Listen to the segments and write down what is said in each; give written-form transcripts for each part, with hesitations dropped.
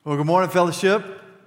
Well, good morning, fellowship.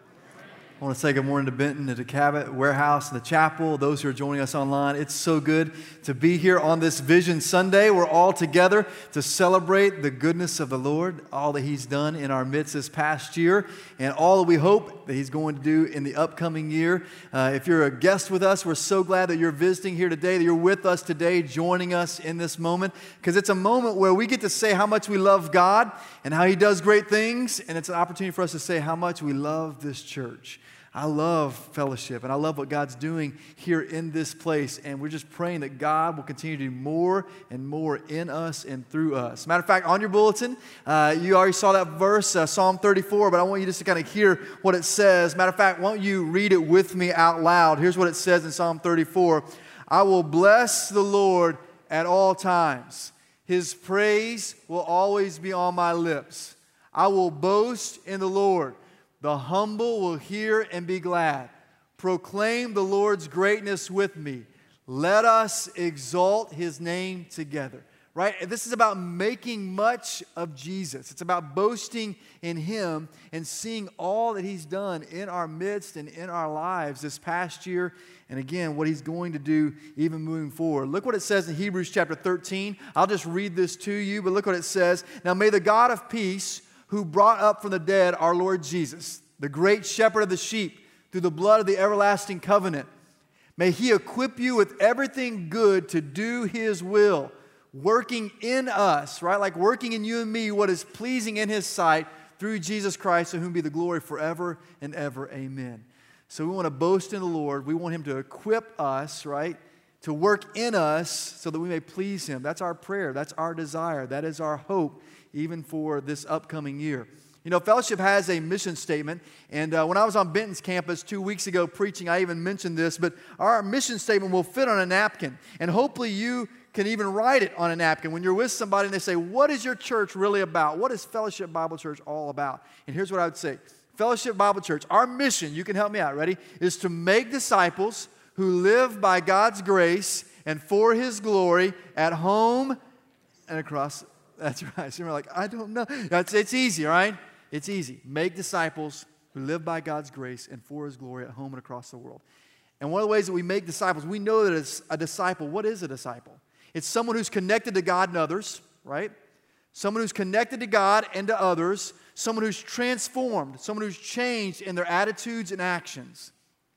I want to say good morning to Benton, to the Cabot Warehouse, and the chapel, those who are joining us online. It's so good to be here on this Vision Sunday. We're all together to celebrate the goodness of the Lord, all that He's done in our midst this past year, and all that we hope that He's going to do in the upcoming year. If you're a guest with us, we're so glad that you're visiting here today, that you're with us today, joining us in this moment, because it's a moment where we get to say how much we love God and how He does great things, and it's an opportunity for us to say how much we love this church. I love fellowship, and I love what God's doing here in this place, and we're just praying that God will continue to do more and more in us and through us. Matter of fact, on your bulletin, you already saw that verse, Psalm 34, but I want you just to kind of hear what it says. Matter of fact, why don't you read it with me out loud? Here's what it says in Psalm 34. I will bless the Lord at all times. His praise will always be on my lips. I will boast in the Lord. The humble will hear and be glad. Proclaim the Lord's greatness with me. Let us exalt His name together. Right? This is about making much of Jesus. It's about boasting in Him and seeing all that He's done in our midst and in our lives this past year. And again, what He's going to do even moving forward. Look what it says in Hebrews chapter 13. I'll just read this to you, but look what it says. Now may the God of peace, who brought up from the dead our Lord Jesus, the great shepherd of the sheep, through the blood of the everlasting covenant. May He equip you with everything good to do His will, working in us, right? Like working in you and me what is pleasing in His sight through Jesus Christ, to whom be the glory forever and ever. Amen. So we want to boast in the Lord. We want Him to equip us, right? To work in us so that we may please Him. That's our prayer. That's our desire. That is our hope, even for this upcoming year. You know, Fellowship has a mission statement, and when I was on Benton's campus 2 weeks ago preaching, I even mentioned this, but our mission statement will fit on a napkin, and hopefully you can even write it on a napkin when you're with somebody and they say, what is your church really about? What is Fellowship Bible Church all about? And here's what I would say. Fellowship Bible Church, our mission, you can help me out, ready, is to make disciples who live by God's grace and for His glory at home and across. That's right. So you're like, I don't know. It's easy, right? It's easy. Make disciples who live by God's grace and for His glory at home and across the world. And one of the ways that we make disciples, we know that it's a disciple. What is a disciple? It's someone who's connected to God and others, right? Someone who's connected to God and to others. Someone who's transformed. Someone who's changed in their attitudes and actions.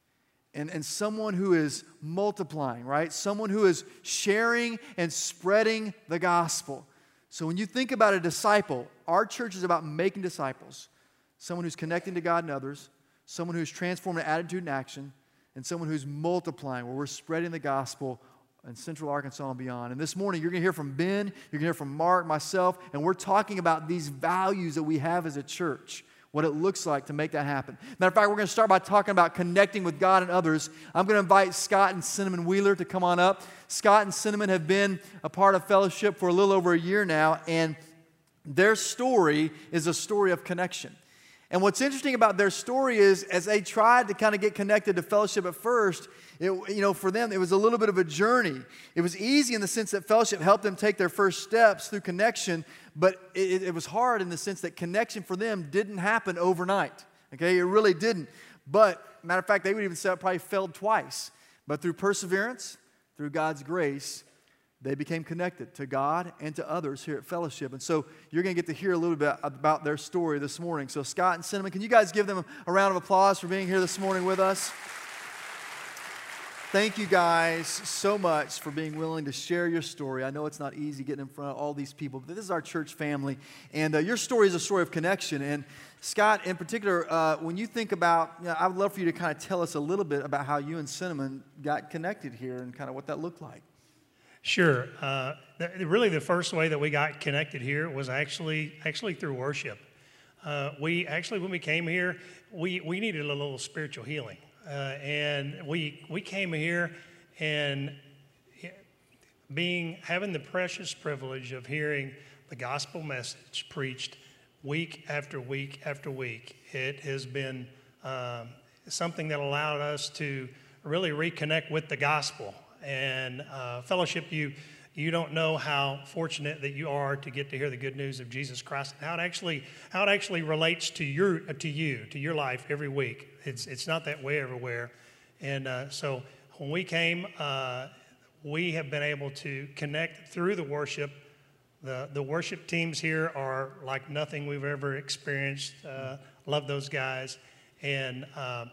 And someone who is multiplying, right? Someone who is sharing and spreading the gospel. So when you think about a disciple, our church is about making disciples. Someone who's connecting to God and others, someone who's transforming attitude and action, and someone who's multiplying, where we're spreading the gospel in Central Arkansas and beyond. And this morning, you're going to hear from Ben, you're going to hear from Mark, myself, and we're talking about these values that we have as a church, what it looks like to make that happen. Matter of fact, we're going to start by talking about connecting with God and others. I'm going to invite Scott and Cinnamon Wheeler to come on up. Scott and Cinnamon have been a part of Fellowship for a little over a year now, and their story is a story of connection. And what's interesting about their story is, as they tried to kind of get connected to Fellowship at first, for them, it was a little bit of a journey. It was easy in the sense that Fellowship helped them take their first steps through connection, but it was hard in the sense that connection for them didn't happen overnight. Okay, it really didn't. But, matter of fact, they would even say it probably failed twice. But through perseverance, through God's grace, they became connected to God and to others here at Fellowship. And so you're going to get to hear a little bit about their story this morning. So Scott and Cinnamon, can you guys give them a round of applause for being here this morning with us? Thank you guys so much for being willing to share your story. I know it's not easy getting in front of all these people, but this is our church family. And your story is a story of connection. And Scott, in particular, when you think about, I would love for you to kind of tell us a little bit about how you and Cinnamon got connected here and kind of what that looked like. Sure. Really, the first way that we got connected here was actually through worship. When we came here, we needed a little spiritual healing, and we came here and having the precious privilege of hearing the gospel message preached week after week after week. It has been something that allowed us to really reconnect with the gospel. And Fellowship, you you don't know how fortunate that you are to get to hear the good news of Jesus Christ and how it actually relates to your life every week. It's not that way everywhere. And so when we came, we have been able to connect through the worship. The worship teams here are like nothing we've ever experienced. Love those guys. And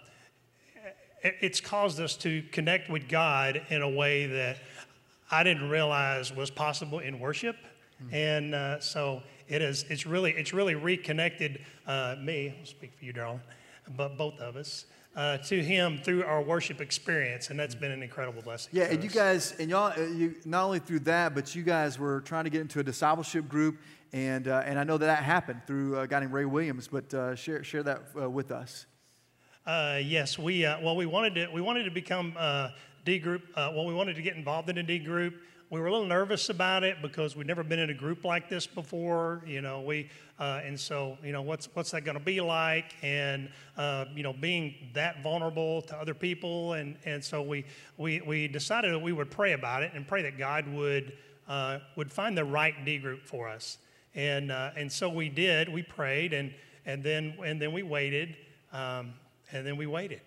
it's caused us to connect with God in a way that I didn't realize was possible in worship. And so it's really reconnected me, I'll speak for you, darling, but both of us, to him through our worship experience, and that's been an incredible blessing. Yeah, and you guys, and y'all, you not only through that, but you guys were trying to get into a discipleship group, and I know that happened through a guy named Ray Williams. But share that with us. Yes, we wanted to become D group. We wanted to get involved in a D group. We were a little nervous about it because we'd never been in a group like this before, and so, what's that going to be like? And, being that vulnerable to other people. And so we decided that we would pray about it and pray that God would find the right D group for us. And so we did. We prayed and then we waited, and then we waited.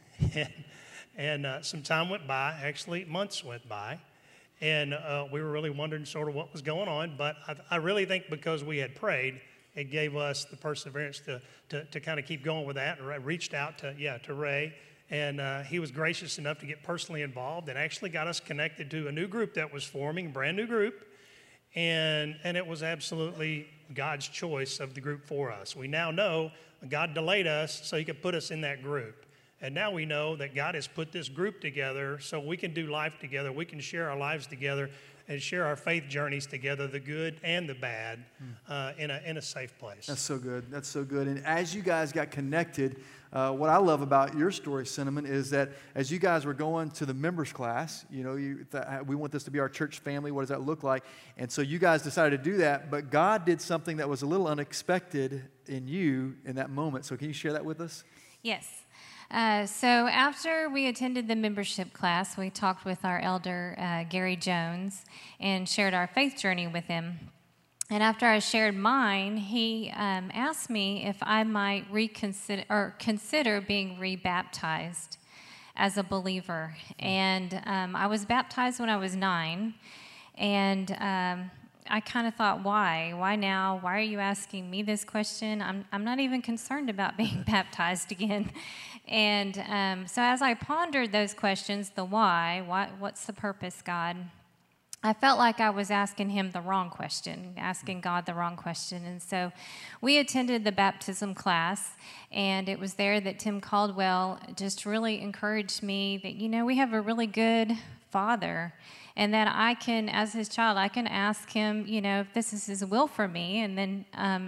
And some time went by, actually months went by. And we were really wondering sort of what was going on. But I really think because we had prayed, it gave us the perseverance to kind of keep going with that. And I reached out to Ray. And he was gracious enough to get personally involved and actually got us connected to a new group that was forming, brand new group. And it was absolutely God's choice of the group for us. We now know God delayed us so he could put us in that group. And now we know that God has put this group together so we can do life together. We can share our lives together and share our faith journeys together, the good and the bad, in a safe place. That's so good. That's so good. And as you guys got connected, what I love about your story, Cinnamon, is that as you guys were going to the members class, we want this to be our church family. What does that look like? And so you guys decided to do that, but God did something that was a little unexpected in you in that moment. So can you share that with us? Yes. So after we attended the membership class, we talked with our elder, Gary Jones, and shared our faith journey with him. And after I shared mine, he asked me if I might consider being rebaptized as a believer. And I was baptized when I was 9, and I kind of thought, why? Why now? Why are you asking me this question? I'm not even concerned about being baptized again. And so as I pondered those questions, the why, what's the purpose, God, I felt like I was asking him the wrong question, asking God the wrong question. And so we attended the baptism class, and it was there that Tim Caldwell just really encouraged me that, we have a really good Father, and that I can, as his child, I can ask him, if this is his will for me, and then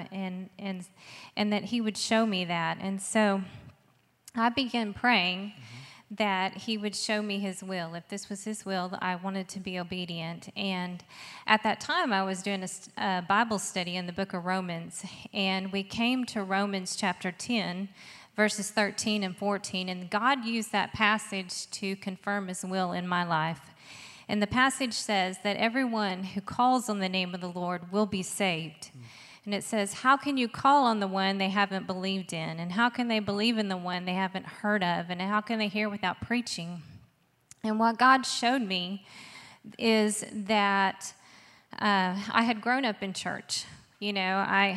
and that he would show me that. And so I began praying that he would show me his will. If this was his will, I wanted to be obedient. And at that time, I was doing a Bible study in the book of Romans, and we came to Romans chapter 10, verses 13 and 14, and God used that passage to confirm his will in my life. And the passage says that everyone who calls on the name of the Lord will be saved. And it says, how can you call on the one they haven't believed in? And how can they believe in the one they haven't heard of? And how can they hear without preaching? And what God showed me is that I had grown up in church. I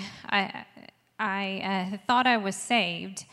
thought I was saved.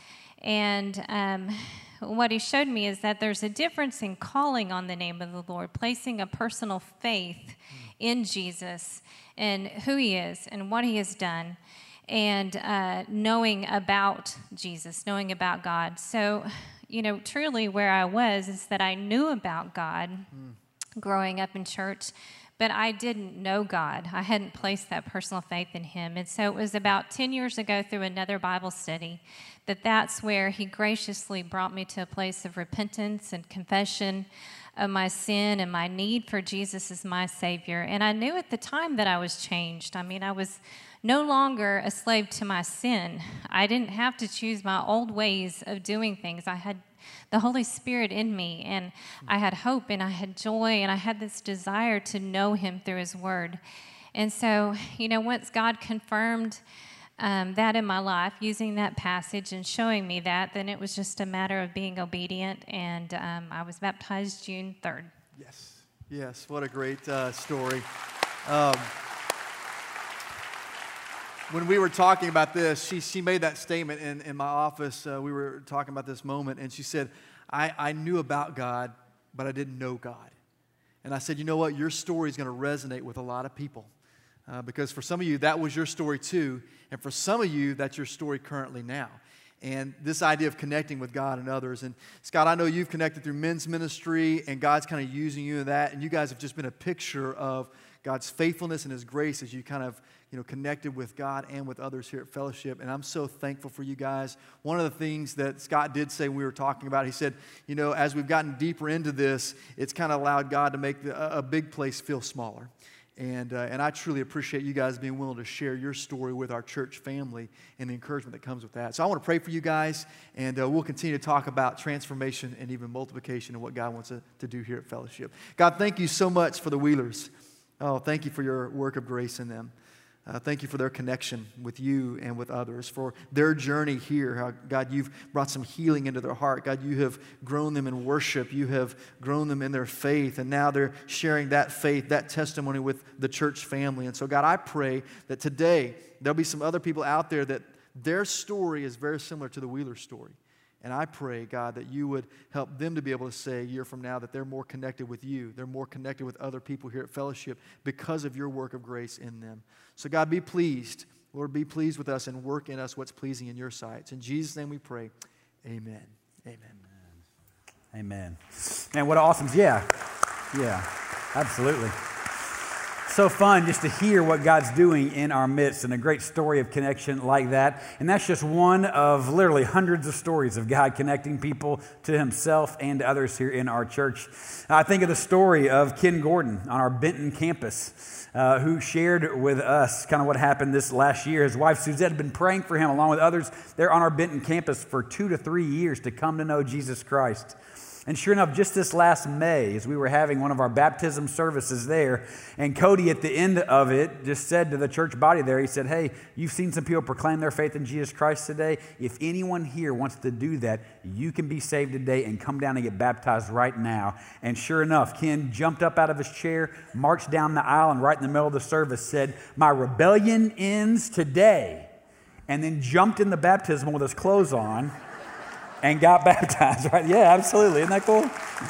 And what he showed me is that there's a difference in calling on the name of the Lord, placing a personal faith in Jesus and who he is and what he has done, and knowing about Jesus, knowing about God. So, truly where I was is that I knew about God growing up in church, but I didn't know God. I hadn't placed that personal faith in him. And so it was about 10 years ago through another Bible study that's where he graciously brought me to a place of repentance and confession of my sin and my need for Jesus as my Savior. And I knew at the time that I was changed. I mean, I was no longer a slave to my sin. I didn't have to choose my old ways of doing things. I had the Holy Spirit in me, and I had hope, and I had joy, and I had this desire to know Him through His Word. And so, once God confirmed that in my life, using that passage and showing me that, then it was just a matter of being obedient, and I was baptized June 3rd. Yes, what a great story. When we were talking about this, she made that statement in my office. We were talking about this moment, and she said, I knew about God, but I didn't know God. And I said, you know what? Your story is going to resonate with a lot of people. Because for some of you, that was your story too. And for some of you, that's your story currently now. And this idea of connecting with God and others. And Scott, I know you've connected through men's ministry, and God's kind of using you in that. And you guys have just been a picture of God's faithfulness and His grace as you kind of connected with God and with others here at Fellowship. And I'm so thankful for you guys. One of the things that Scott did say when we were talking about, he said, as we've gotten deeper into this, it's kind of allowed God to make a big place feel smaller. And I truly appreciate you guys being willing to share your story with our church family and the encouragement that comes with that. So I want to pray for you guys, and we'll continue to talk about transformation and even multiplication and what God wants to do here at Fellowship. God, thank you so much for the Wheelers. Oh, thank you for your work of grace in them. Thank you for their connection with you and with others, for their journey here. How, God, you've brought some healing into their heart. God, you have grown them in worship. You have grown them in their faith, and now they're sharing that faith, that testimony with the church family. And so, God, I pray that today there'll be some other people out there that their story is very similar to the Wheeler story. And I pray, God, that you would help them to be able to say a year from now that they're more connected with you. They're more connected with other people here at Fellowship because of your work of grace in them. So, God, be pleased. Lord, be pleased with us and work in us what's pleasing in your sight. It's in Jesus' name we pray. Amen. Amen. Man, what awesome. Yeah, absolutely. So fun just to hear what God's doing in our midst, and a great story of connection like that. And that's just one of literally hundreds of stories of God connecting people to Himself and to others here in our church. I think of the story of Ken Gordon on our Benton campus, who shared with us kind of what happened this last year. His wife Suzette had been praying for him along with others there on our Benton campus for 2 to 3 years to come to know Jesus Christ. And sure enough, just this last May, as we were having one of our baptism services there, and Cody at the end of it just said to the church body there, he said, hey, you've seen some people proclaim their faith in Jesus Christ today. If anyone here wants to do that, you can be saved today and come down and get baptized right now. And sure enough, Ken jumped up out of his chair, marched down the aisle, and right in the middle of the service said, my rebellion ends today. And then jumped in the baptismal with his clothes on and got baptized, right? Yeah, absolutely. Isn't that cool?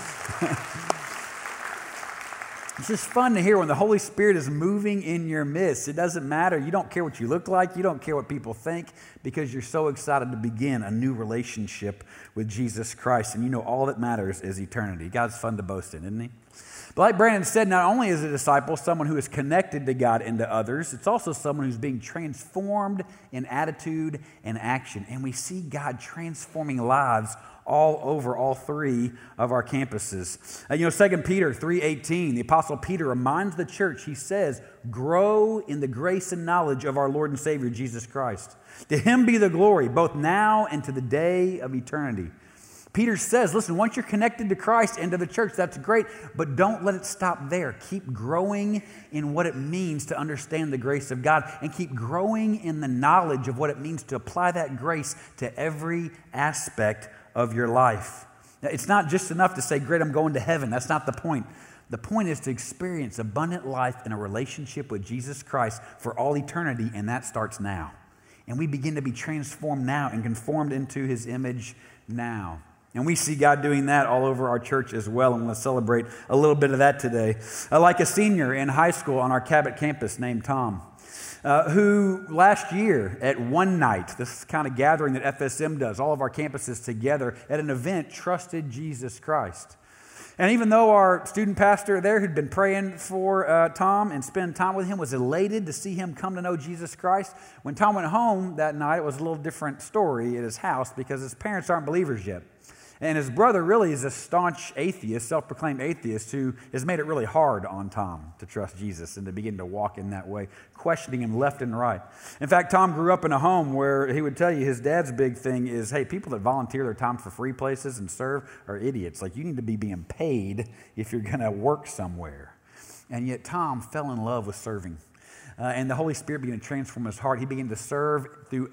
It's just fun to hear when the Holy Spirit is moving in your midst. It doesn't matter. You don't care what you look like. You don't care what people think, because you're so excited to begin a new relationship with Jesus Christ. And you know all that matters is eternity. God's fun to boast in, isn't He? But like Brandon said, not only is a disciple someone who is connected to God and to others, it's also someone who's being transformed in attitude and action. And we see God transforming lives all over all three of our campuses. 2 Peter 3:18, the Apostle Peter reminds the church, he says, grow in the grace and knowledge of our Lord and Savior, Jesus Christ. To Him be the glory, both now and to the day of eternity. Peter says, listen, once you're connected to Christ and to the church, that's great, but don't let it stop there. Keep growing in what it means to understand the grace of God, and keep growing in the knowledge of what it means to apply that grace to every aspect of your life. Now, it's not just enough to say, great, I'm going to heaven. That's not the point. The point is to experience abundant life in a relationship with Jesus Christ for all eternity, and that starts now. And we begin to be transformed now and conformed into His image now. And we see God doing that all over our church as well, and we'll celebrate a little bit of that today. Like a senior in high school on our Cabot campus named Tom, who last year at one night, this kind of gathering that FSM does, all of our campuses together at an event, trusted Jesus Christ. And even though our student pastor there who'd been praying for Tom and spending time with him was elated to see him come to know Jesus Christ, when Tom went home that night, it was a little different story at his house because his parents aren't believers yet. And his brother really is a staunch atheist, self-proclaimed atheist, who has made it really hard on Tom to trust Jesus and to begin to walk in that way, questioning him left and right. In fact, Tom grew up in a home where he would tell you his dad's big thing is, hey, people that volunteer their time for free places and serve are idiots. Like, you need to be being paid if you're going to work somewhere. And yet Tom fell in love with serving. And the Holy Spirit began to transform his heart. He began to serve through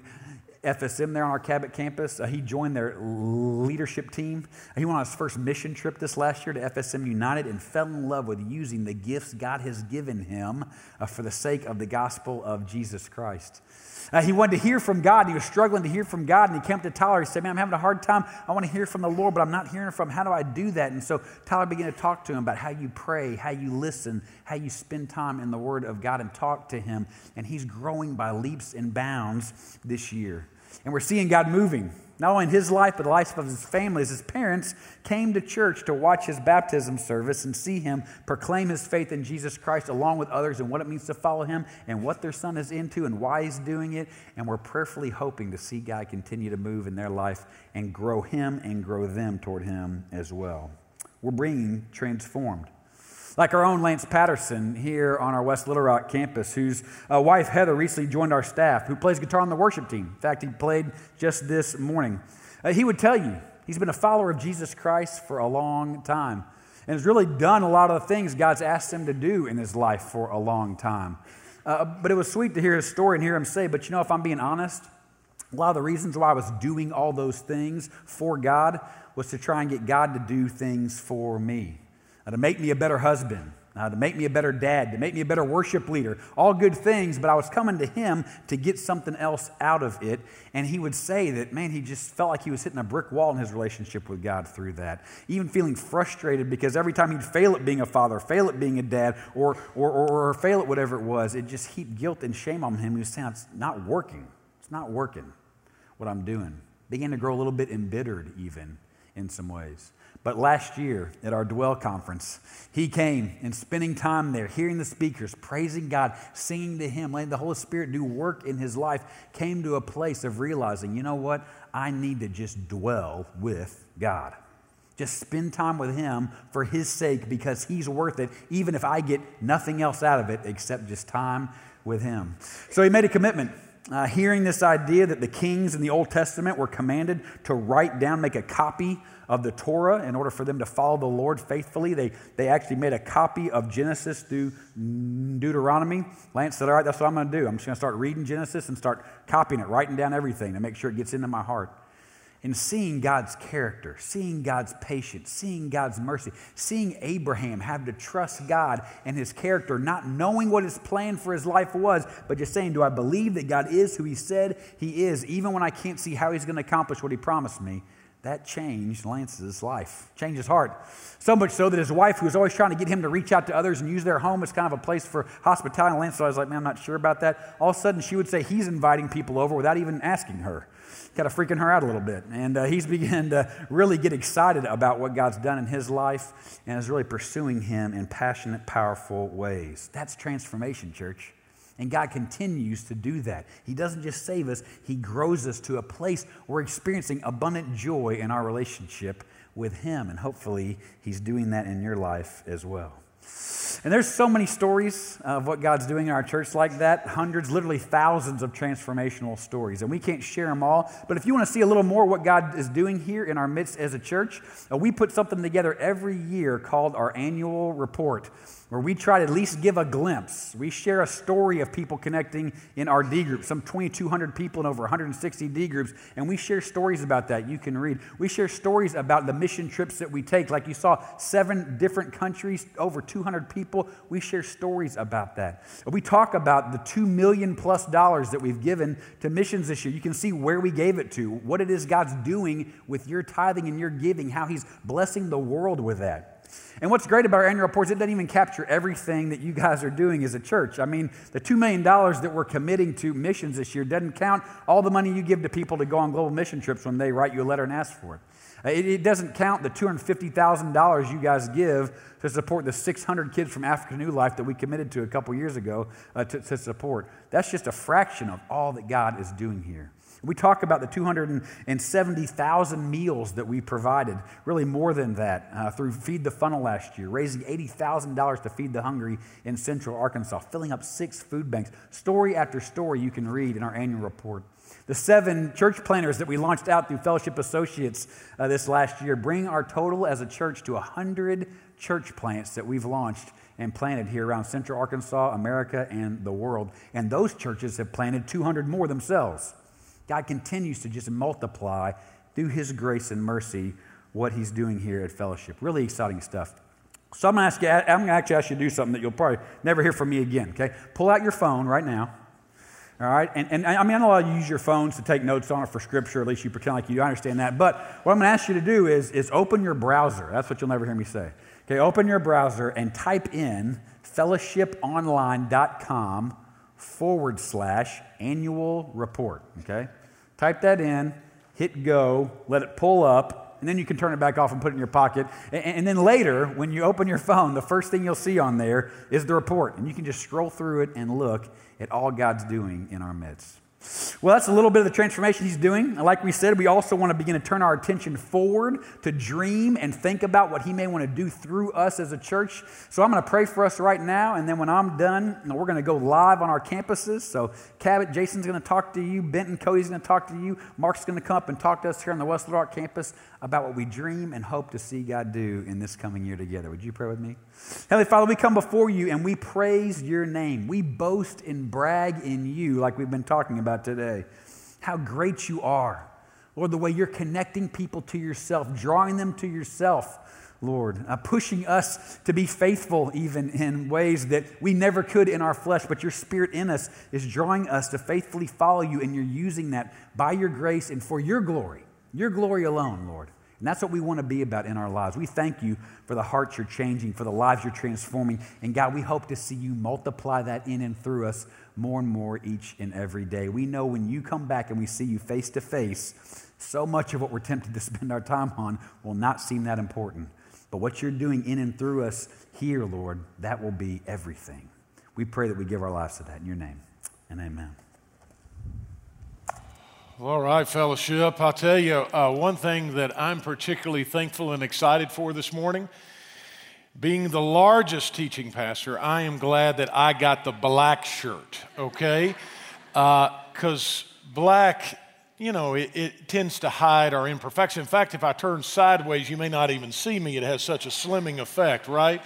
FSM there on our Cabot campus. He joined their leadership team. He went on his first mission trip this last year to FSM United and fell in love with using the gifts God has given him for the sake of the gospel of Jesus Christ. He wanted to hear from God. He was struggling to hear from God, and he came up to Tyler. He said, man, I'm having a hard time. I want to hear from the Lord, but I'm not hearing from him. How do I do that? And so Tyler began to talk to him about how you pray, how you listen, how you spend time in the Word of God and talk to him. And he's growing by leaps and bounds this year. And we're seeing God moving, not only in his life, but the life of his family, as his parents came to church to watch his baptism service and see him proclaim his faith in Jesus Christ along with others and what it means to follow him and what their son is into and why he's doing it. And we're prayerfully hoping to see God continue to move in their life and grow him and grow them toward him as well. We're being transformed. Like our own Lance Patterson here on our West Little Rock campus, whose wife Heather recently joined our staff, who plays guitar on the worship team. In fact, he played just this morning. He would tell you he's been a follower of Jesus Christ for a long time and has really done a lot of the things God's asked him to do in his life for a long time. But it was sweet to hear his story and hear him say, but you know, if I'm being honest, a lot of the reasons why I was doing all those things for God was to try and get God to do things for me. To make me a better husband, to make me a better dad, to make me a better worship leader, all good things, but I was coming to him to get something else out of it. And he would say that, man, he just felt like he was hitting a brick wall in his relationship with God through that. Even feeling frustrated because every time he'd fail at being a father, fail at being a dad, or fail at whatever it was, it just heaped guilt and shame on him. He was saying, it's not working. It's not working what I'm doing. Began to grow a little bit embittered even in some ways. But last year at our Dwell conference, he came and spending time there, hearing the speakers, praising God, singing to him, letting the Holy Spirit do work in his life, came to a place of realizing, you know what? I need to just dwell with God. Just spend time with him for his sake because he's worth it, even if I get nothing else out of it except just time with him. So he made a commitment. Hearing this idea that the kings in the Old Testament were commanded to write down, make a copy of the Torah in order for them to follow the Lord faithfully. They actually made a copy of Genesis through Deuteronomy. Lance said, all right, that's what I'm going to do. I'm just going to start reading Genesis and start copying it, writing down everything to make sure it gets into my heart. And seeing God's character, seeing God's patience, seeing God's mercy, seeing Abraham have to trust God and his character, not knowing what his plan for his life was, but just saying, do I believe that God is who he said he is, even when I can't see how he's going to accomplish what he promised me? That changed Lance's life, changed his heart. So much so that his wife, who was always trying to get him to reach out to others and use their home as kind of a place for hospitality, and Lance was like, man, I'm not sure about that. All of a sudden, she would say he's inviting people over without even asking her. Kind of freaking her out a little bit. And he's begun to really get excited about what God's done in his life and is really pursuing him in passionate, powerful ways. That's transformation, church. And God continues to do that. He doesn't just save us, he grows us to a place where we're experiencing abundant joy in our relationship with him. And hopefully he's doing that in your life as well. And there's so many stories of what God's doing in our church like that. Hundreds, literally thousands of transformational stories. And we can't share them all. But if you want to see a little more what God is doing here in our midst as a church, we put something together every year called our annual report, where we try to at least give a glimpse. We share a story of people connecting in our D group, some 2,200 people in over 160 D groups, and we share stories about that you can read. We share stories about the mission trips that we take. Like you saw, 7 different countries, over 200 people. We share stories about that. We talk about the $2 million+ that we've given to missions this year. You can see where we gave it to, what it is God's doing with your tithing and your giving, how he's blessing the world with that. And what's great about our annual reports, it doesn't even capture everything that you guys are doing as a church. I mean, the $2 million that we're committing to missions this year doesn't count all the money you give to people to go on global mission trips when they write you a letter and ask for it. It doesn't count the $250,000 you guys give to support the 600 kids from African New Life that we committed to a couple years ago to support. That's just a fraction of all that God is doing here. We talk about the 270,000 meals that we provided, really more than that, through Feed the Funnel last year, raising $80,000 to feed the hungry in Central Arkansas, filling up 6 food banks. Story after story you can read in our annual report. The 7 church planters that we launched out through Fellowship Associates this last year bring our total as a church to 100 church plants that we've launched and planted here around Central Arkansas, America, and the world. And those churches have planted 200 more themselves. God continues to just multiply through His grace and mercy what He's doing here at Fellowship. Really exciting stuff. So I'm going to actually ask you to do something that you'll probably never hear from me again, okay? Pull out your phone right now. All right, and I mean, I know you use your phones to take notes on it for Scripture, at least you pretend like you understand that, but what I'm going to ask you to do is open your browser. That's what you'll never hear me say. Okay, open your browser and type in fellowshiponline.com/annual report, okay? Type that in, hit go, let it pull up, and then you can turn it back off and put it in your pocket. And then later, when you open your phone, the first thing you'll see on there is the report, and you can just scroll through it and look at all God's doing in our midst. Well, that's a little bit of the transformation He's doing. Like we said, we also want to begin to turn our attention forward to dream and think about what He may want to do through us as a church. So I'm going to pray for us right now, and then when I'm done, we're going to go live on our campuses. So Cabot, Jason's going to talk to you. Benton, Cody's going to talk to you. Mark's going to come up and talk to us here on the West Little Rock campus about what we dream and hope to see God do in this coming year together. Would you pray with me? Heavenly Father, we come before You and we praise Your name. We boast and brag in You like we've been talking about today. How great You are. Lord, the way You're connecting people to Yourself, drawing them to Yourself, Lord, pushing us to be faithful even in ways that we never could in our flesh, but Your Spirit in us is drawing us to faithfully follow You, and You're using that by Your grace and for Your glory alone, Lord. And that's what we want to be about in our lives. We thank You for the hearts You're changing, for the lives You're transforming. And God, we hope to see You multiply that in and through us more and more each and every day. We know when You come back and we see You face to face, so much of what we're tempted to spend our time on will not seem that important. But what You're doing in and through us here, Lord, that will be everything. We pray that we give our lives to that in Your name. And amen. All right, fellowship. I'll tell you one thing that I'm particularly thankful and excited for this morning. Being the largest teaching pastor, I am glad that I got the black shirt, okay? Because black, you know, it tends to hide our imperfection. In fact, if I turn sideways, you may not even see me. It has such a slimming effect, right?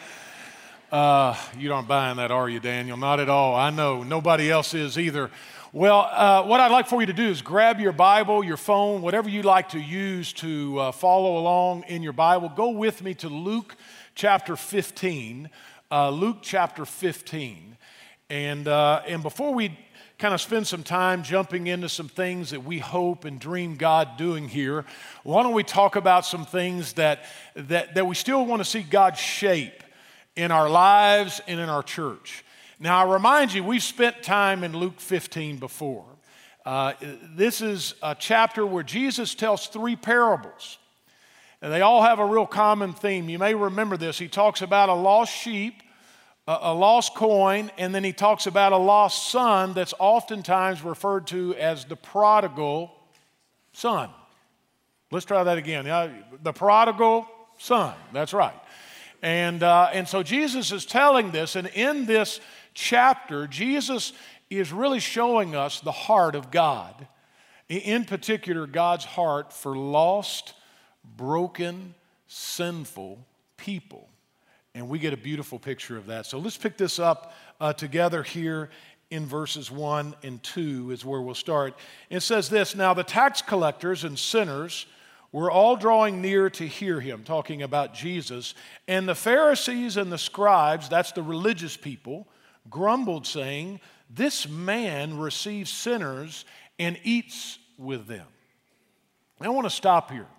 You aren't buying that, are you, Daniel? Not at all. I know. Nobody else is either. Well, what I'd like for you to do is grab your Bible, your phone, whatever you like to use to follow along in your Bible. Go with me to Luke chapter 15. Luke chapter 15. And before we kind of spend some time jumping into some things that we hope and dream God doing here, why don't we talk about some things that we still want to see God shape in our lives and in our church. Now, I remind you, we've spent time in Luke 15 before. This is a chapter where Jesus tells 3 parables. And they all have a real common theme. You may remember this. He talks about a lost sheep, a lost coin, and then he talks about a lost son that's oftentimes referred to as the prodigal son. Let's try that again. The prodigal son. That's right. And so Jesus is telling this, and in this chapter, Jesus is really showing us the heart of God. In particular, God's heart for lost, broken, sinful people. And we get a beautiful picture of that. So let's pick this up together here in verses 1 and 2 is where we'll start. It says this, "Now the tax collectors and sinners were all drawing near to hear him," talking about Jesus, "and the Pharisees and the scribes," that's the religious people, "grumbled, saying, 'This man receives sinners and eats with them.'" I want to stop here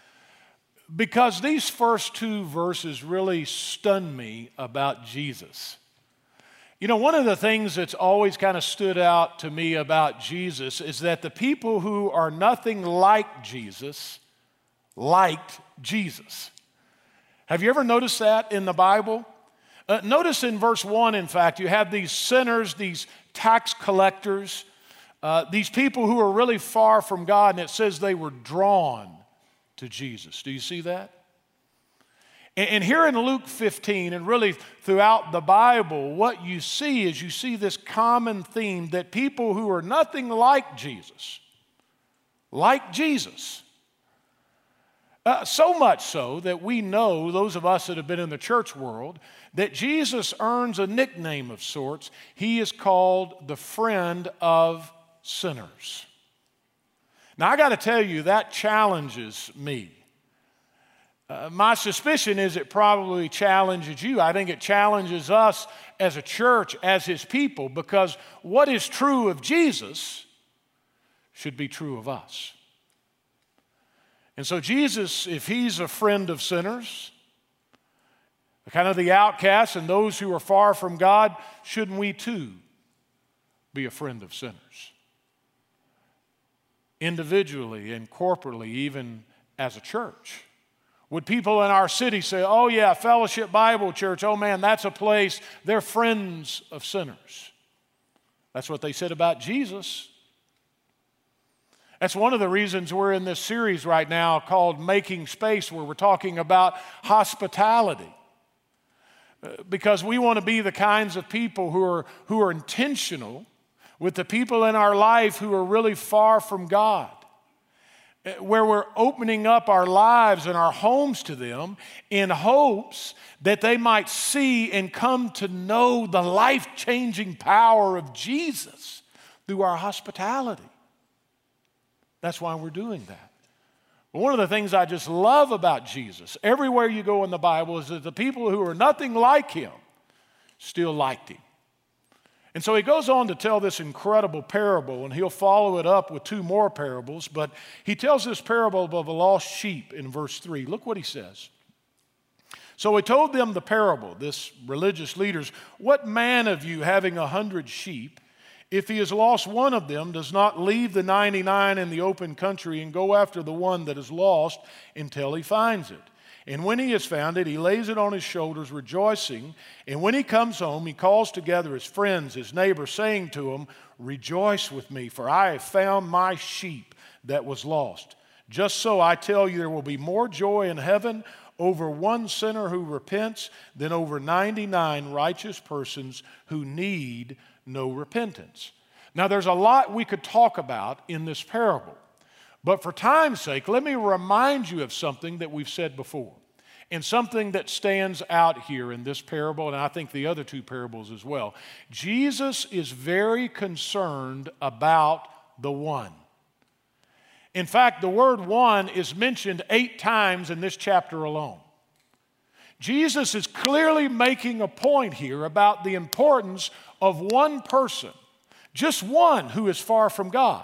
because these first 2 verses really stun me about Jesus. You know, one of the things that's always kind of stood out to me about Jesus is that the people who are nothing like Jesus liked Jesus. Have you ever noticed that in the Bible? Notice in verse 1, in fact, you have these sinners, these tax collectors. These people who are really far from God, and it says they were drawn to Jesus. Do you see that? And here in Luke 15, and really throughout the Bible, what you see is you see this common theme that people who are nothing like Jesus, so much so that we know, those of us that have been in the church world, that Jesus earns a nickname of sorts. He is called the friend of sinners. Now, I got to tell you, that challenges me. My suspicion is it probably challenges you. I think it challenges us as a church, as His people, because what is true of Jesus should be true of us. And so Jesus, if He's a friend of sinners, kind of the outcasts and those who are far from God, shouldn't we too be a friend of sinners? Individually and corporately, even as a church. Would people in our city say, oh yeah, Fellowship Bible Church, oh man, that's a place, they're friends of sinners. That's what they said about Jesus. That's one of the reasons we're in this series right now called Making Space, where we're talking about hospitality. Because we want to be the kinds of people who are intentional with the people in our life who are really far from God, where we're opening up our lives and our homes to them in hopes that they might see and come to know the life-changing power of Jesus through our hospitality. That's why we're doing that. But one of the things I just love about Jesus, everywhere you go in the Bible, is that the people who are nothing like Him still liked Him. And so He goes on to tell this incredible parable, and He'll follow it up with two more parables, but He tells this parable of a lost sheep in verse 3. Look what He says. So He told them the parable, this religious leaders, what man of you having 100 sheep, if he has lost one of them, does not leave the 99 in the open country and go after the one that is lost until he finds it? And when he has found it, he lays it on his shoulders, rejoicing. And when he comes home, he calls together his friends, his neighbors, saying to them, rejoice with me, for I have found my sheep that was lost. Just so I tell you, there will be more joy in heaven over one sinner who repents than over 99 righteous persons who need no repentance. Now, there's a lot we could talk about in this parable. But for time's sake, let me remind you of something that we've said before, and something that stands out here in this parable, and I think the other two parables as well. Jesus is very concerned about the one. In fact, the word one is mentioned 8 times in this chapter alone. Jesus is clearly making a point here about the importance of one person, just one who is far from God.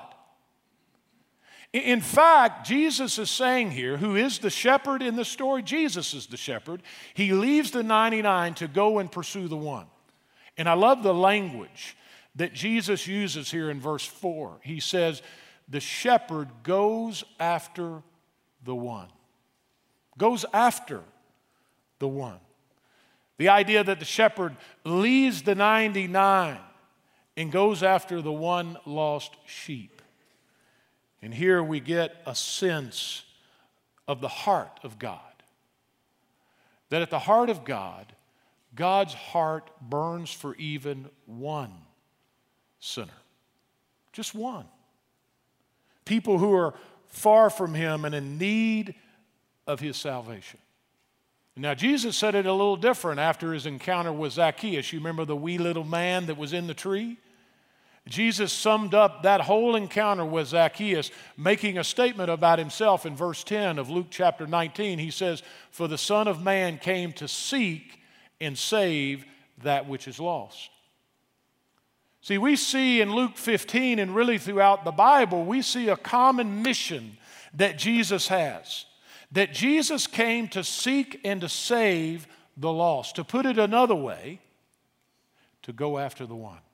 In fact, Jesus is saying here, who is the shepherd in the story? Jesus is the shepherd. He leaves the 99 to go and pursue the one. And I love the language that Jesus uses here in verse 4. He says, the shepherd goes after the one. Goes after the one. The idea that the shepherd leaves the 99 and goes after the one lost sheep. And here we get a sense of the heart of God. That at the heart of God, God's heart burns for even one sinner. Just one. People who are far from Him and in need of His salvation. Now, Jesus said it a little different after His encounter with Zacchaeus. You remember the wee little man that was in the tree? Jesus summed up that whole encounter with Zacchaeus, making a statement about Himself in verse 10 of Luke chapter 19. He says, for the Son of Man came to seek and save that which is lost. See, we see in Luke 15 and really throughout the Bible, we see a common mission that Jesus has. That Jesus came to seek and to save the lost. To put it another way, to go after the one.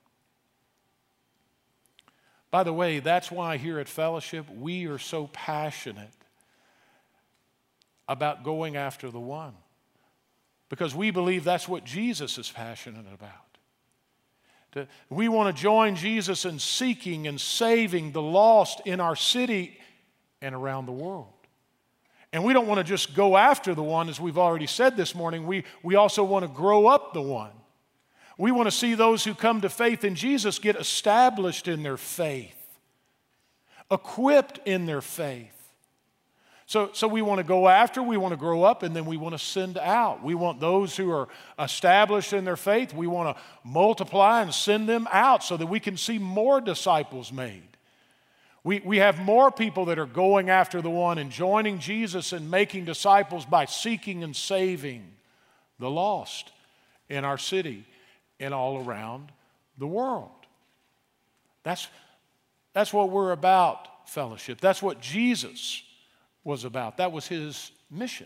By the way, that's why here at Fellowship, we are so passionate about going after the one. Because we believe that's what Jesus is passionate about. We want to join Jesus in seeking and saving the lost in our city and around the world. And we don't want to just go after the one, as we've already said this morning. We also want to grow up the one. We want to see those who come to faith in Jesus get established in their faith, equipped in their faith. So we want to go after, we want to grow up, and then we want to send out. We want those who are established in their faith, we want to multiply and send them out so that we can see more disciples made. We have more people that are going after the one and joining Jesus and making disciples by seeking and saving the lost in our city and all around the world. That's what we're about, fellowship. That's what Jesus was about. That was his mission.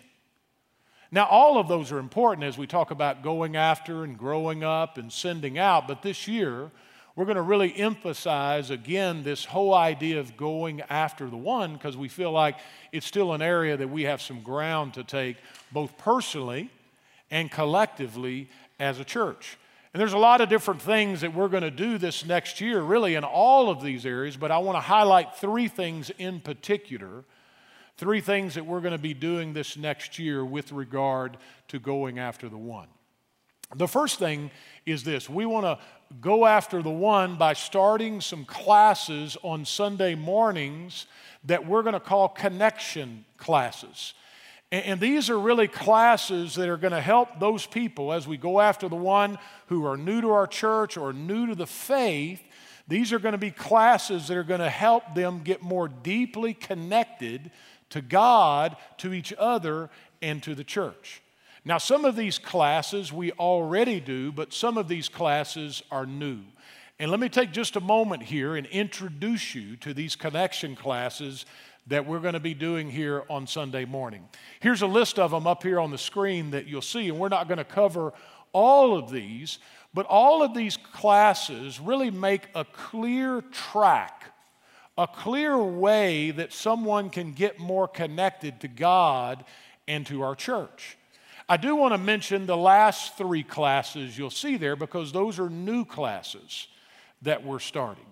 Now, all of those are important as we talk about going after and growing up and sending out, but this year we're going to really emphasize again this whole idea of going after the one, because we feel like it's still an area that we have some ground to take, both personally and collectively as a church. And there's a lot of different things that we're going to do this next year, really in all of these areas, but I want to highlight three things in particular. Three things that we're going to be doing this next year with regard to going after the one. The first thing is this. We want to go after the one by starting some classes on Sunday mornings that we're going to call connection classes. And these are really classes that are going to help those people as we go after the one who are new to our church or new to the faith. These are going to be classes that are going to help them get more deeply connected to God, to each other, and to the church. Now, some of these classes we already do, but some of these classes are new. And let me take just a moment here and introduce you to these connection classes that we're going to be doing here on Sunday morning. Here's a list of them up here on the screen that you'll see, and we're not going to cover all of these, but all of these classes really make a clear track, a clear way that someone can get more connected to God and to our church. I do want to mention the last three classes you'll see there because those are new classes that we're starting.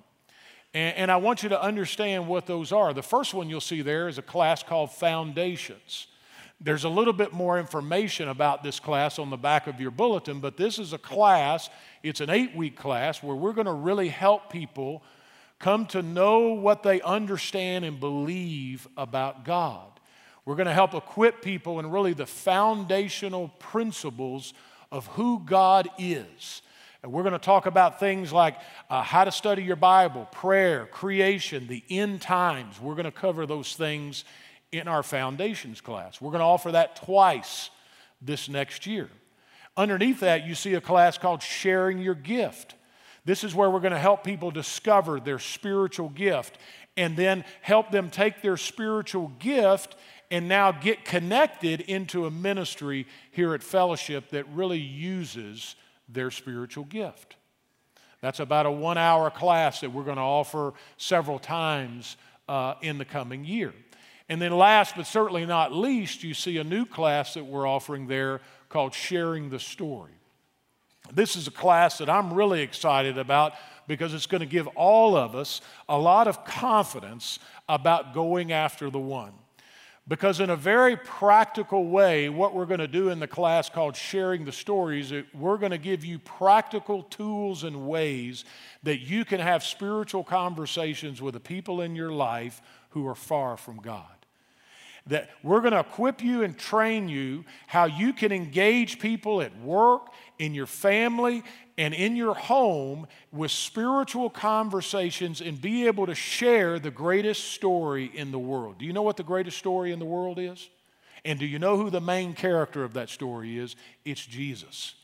And I want you to understand what those are. The first one you'll see there is a class called Foundations. There's a little bit more information about this class on the back of your bulletin, but this is a class, it's an 8-week class where we're going to really help people come to know what they understand and believe about God. We're going to help equip people in really the foundational principles of who God is. And we're going to talk about things like how to study your Bible, prayer, creation, the end times. We're going to cover those things in our Foundations class. We're going to offer that twice this next year. Underneath that, you see a class called Sharing Your Gift. This is where we're going to help people discover their spiritual gift and then help them take their spiritual gift and now get connected into a ministry here at Fellowship that really uses their spiritual gift. That's about a 1-hour class that we're going to offer several times in the coming year. And then last but certainly not least, you see a new class that we're offering there called Sharing the Story. This is a class that I'm really excited about because it's going to give all of us a lot of confidence about going after the one. Because in a very practical way, what we're going to do in the class called Sharing the Stories, we're going to give you practical tools and ways that you can have spiritual conversations with the people in your life who are far from God. That we're going to equip you and train you how you can engage people at work, in your family, and in your home with spiritual conversations and be able to share the greatest story in the world. Do you know what the greatest story in the world is? And do you know who the main character of that story is? It's Jesus.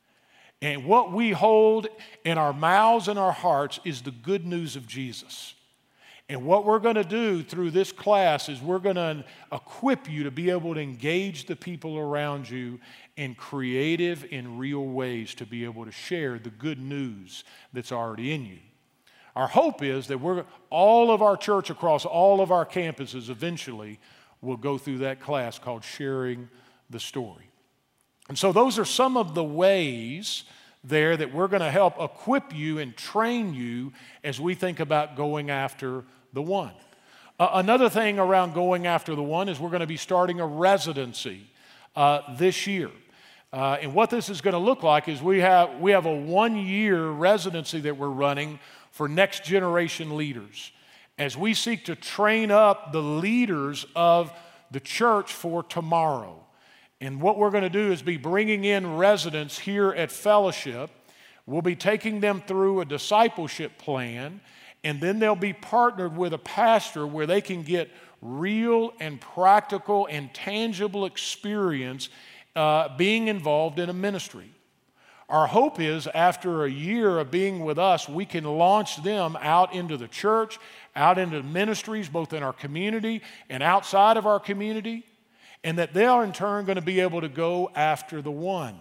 And what we hold in our mouths and our hearts is the good news of Jesus. And what we're going to do through this class is we're going to equip you to be able to engage the people around you in creative and real ways to be able to share the good news that's already in you. Our hope is that all of our church across all of our campuses eventually will go through that class called Sharing the Story. And so those are some of the ways there that we're going to help equip you and train you as we think about going after the one. Another thing around going after the one is we're going to be starting a residency this year. And what this is going to look like is we have a 1-year residency that we're running for next generation leaders as we seek to train up the leaders of the church for tomorrow. And what we're going to do is be bringing in residents here at Fellowship. We'll be taking them through a discipleship plan, and then they'll be partnered with a pastor where they can get real and practical and tangible experience being involved in a ministry. Our hope is after a year of being with us, we can launch them out into the church, out into ministries, both in our community and outside of our community, and that they are in turn going to be able to go after the one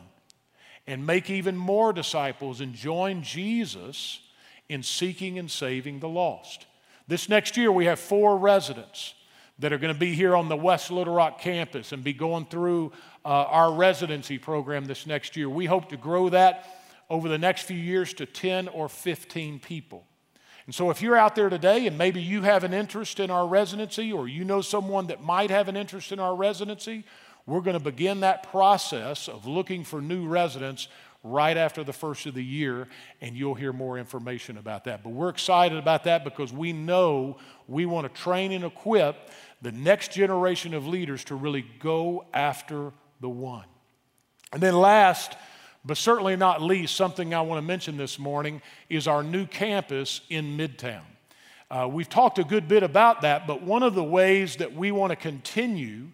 and make even more disciples and join Jesus in seeking and saving the lost. This next year, we have 4 residents that are going to be here on the West Little Rock campus and be going through our residency program this next year. We hope to grow that over the next few years to 10 or 15 people. And so if you're out there today and maybe you have an interest in our residency, or you know someone that might have an interest in our residency, we're going to begin that process of looking for new residents right after the first of the year, and you'll hear more information about that. But we're excited about that because we know we want to train and equip the next generation of leaders to really go after the one. And then last, but certainly not least, something I want to mention this morning is our new campus in Midtown. We've talked a good bit about that, but one of the ways that we want to continue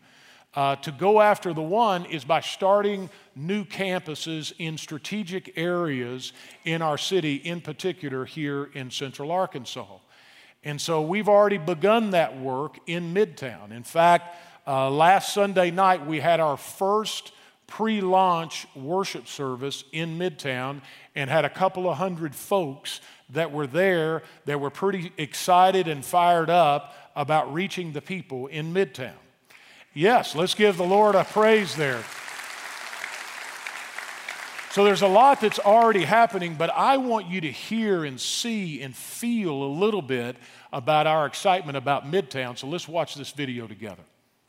to go after the one is by starting new campuses in strategic areas in our city, in particular here in Central Arkansas. And so we've already begun that work in Midtown. In fact, last Sunday night we had our first pre-launch worship service in Midtown and had a couple of hundred folks that were there that were pretty excited and fired up about reaching the people in Midtown. Yes, let's give the Lord a praise there. So there's a lot that's already happening, but I want you to hear and see and feel a little bit about our excitement about Midtown. So let's watch this video together.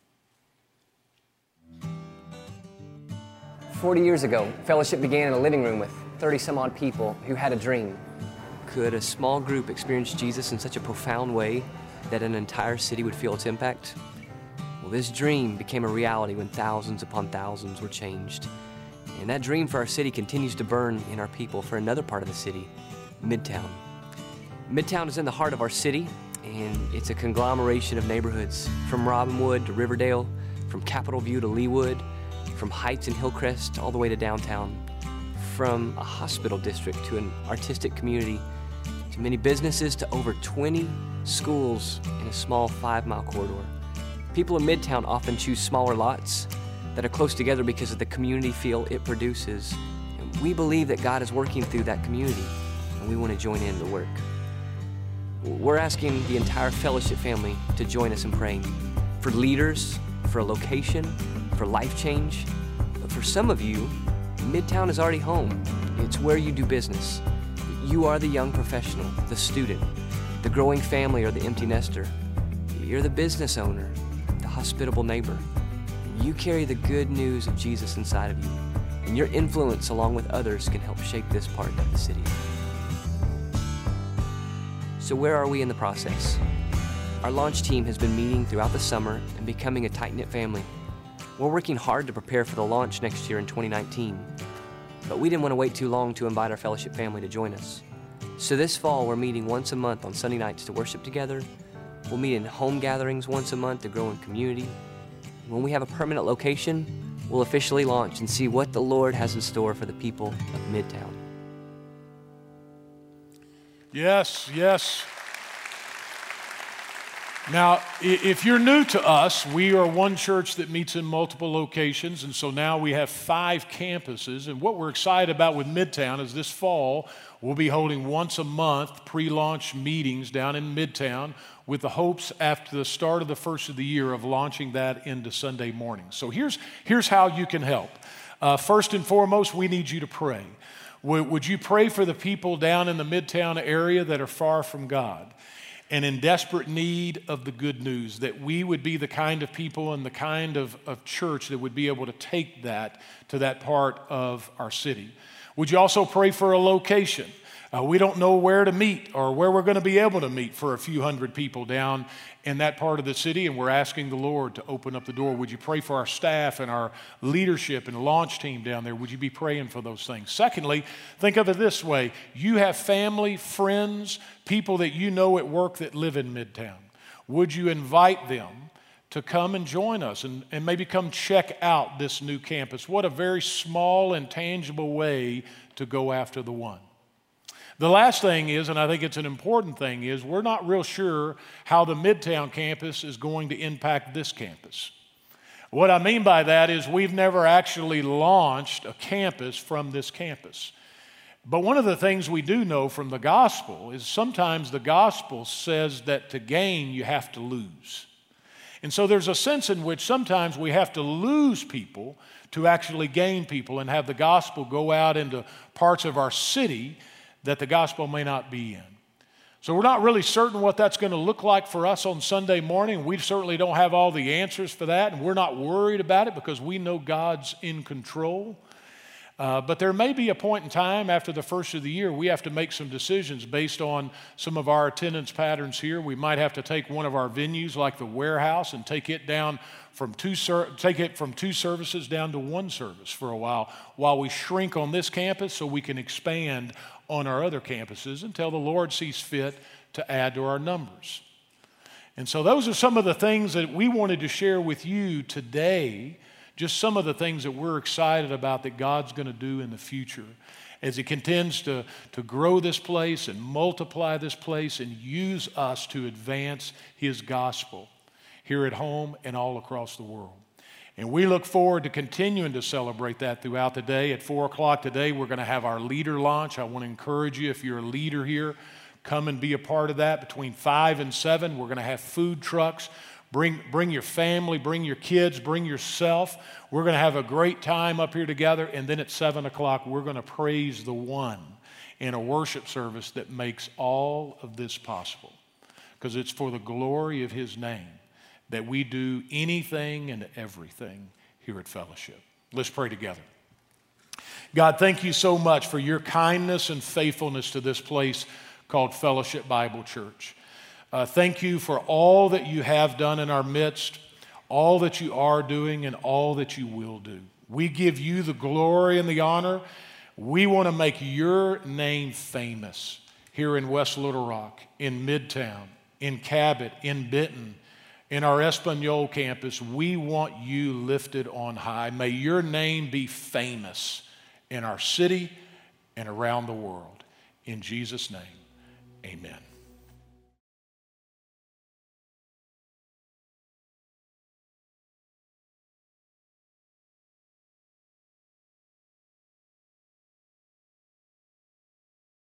40 years ago, Fellowship began in a living room with 30-some-odd people who had a dream. Could a small group experience Jesus in such a profound way that an entire city would feel its impact? Well, this dream became a reality when thousands upon thousands were changed. And that dream for our city continues to burn in our people for another part of the city, Midtown. Midtown is in the heart of our city, and it's a conglomeration of neighborhoods from Robinwood to Riverdale, from Capitol View to Leawood, from Heights and Hillcrest all the way to downtown, from a hospital district to an artistic community, to many businesses to over 20 schools in a small 5-mile corridor. People in Midtown often choose smaller lots that are close together because of the community feel it produces. And we believe that God is working through that community, and we want to join in the work. We're asking the entire Fellowship family to join us in praying for leaders, for a location, for life change. But for some of you, Midtown is already home. It's where you do business. You are the young professional, the student, the growing family, or the empty nester. You're the business owner, the hospitable neighbor. You carry the good news of Jesus inside of you, and your influence along with others can help shape this part of the city. So where are we in the process? Our launch team has been meeting throughout the summer and becoming a tight-knit family. We're working hard to prepare for the launch next year in 2019, but we didn't want to wait too long to invite our Fellowship family to join us. So this fall, we're meeting once a month on Sunday nights to worship together. We'll meet in home gatherings once a month to grow in community. When we have a permanent location, we'll officially launch and see what the Lord has in store for the people of Midtown. Yes, yes. Now, if you're new to us, we are one church that meets in multiple locations, and so now we have 5 campuses. And what we're excited about with Midtown is this fall, we'll be holding once a month pre-launch meetings down in Midtown with the hopes after the start of the first of the year of launching that into Sunday mornings. So here's how you can help. First and foremost, we need you to pray. Would you pray for the people down in the Midtown area that are far from God and in desperate need of the good news, that we would be the kind of people and the kind of church that would be able to take that to that part of our city? Would you also pray for a location? We don't know where to meet or where we're going to be able to meet for a few hundred people down in that part of the city, and we're asking the Lord to open up the door. Would you pray for our staff and our leadership and launch team down there? Would you be praying for those things? Secondly, think of it this way. You have family, friends, people that you know at work that live in Midtown. Would you invite them to come and join us and maybe come check out this new campus? What a very small and tangible way to go after the one. The last thing is, and I think it's an important thing, is we're not real sure how the Midtown campus is going to impact this campus. What I mean by that is we've never actually launched a campus from this campus. But one of the things we do know from the gospel is sometimes the gospel says that to gain you have to lose. And so there's a sense in which sometimes we have to lose people to actually gain people and have the gospel go out into parts of our city that the gospel may not be in. So we're not really certain what that's going to look like for us on Sunday morning. We certainly don't have all the answers for that, and we're not worried about it because we know God's in control. But there may be a point in time after the first of the year we have to make some decisions based on some of our attendance patterns here. We might have to take one of our venues like the warehouse and take it from two services down to one service for a while we shrink on this campus so we can expand on our other campuses until the Lord sees fit to add to our numbers. And so those are some of the things that we wanted to share with you today, just some of the things that we're excited about that God's going to do in the future as He continues to grow this place and multiply this place and use us to advance His gospel here at home and all across the world. And we look forward to continuing to celebrate that throughout the day. At 4 o'clock today, we're going to have our leader launch. I want to encourage you, if you're a leader here, come and be a part of that. Between 5 and 7, we're going to have food trucks. Bring your family, bring your kids, bring yourself. We're going to have a great time up here together. And then at 7 o'clock, we're going to praise the one in a worship service that makes all of this possible. Because it's for the glory of His name that we do anything and everything here at Fellowship. Let's pray together. God, thank you so much for your kindness and faithfulness to this place called Fellowship Bible Church. Thank you for all that you have done in our midst, all that you are doing, and all that you will do. We give you the glory and the honor. We want to make your name famous here in West Little Rock, in Midtown, in Cabot, in Benton, in our Espanol campus. We want you lifted on high. May your name be famous in our city and around the world. In Jesus' name, amen.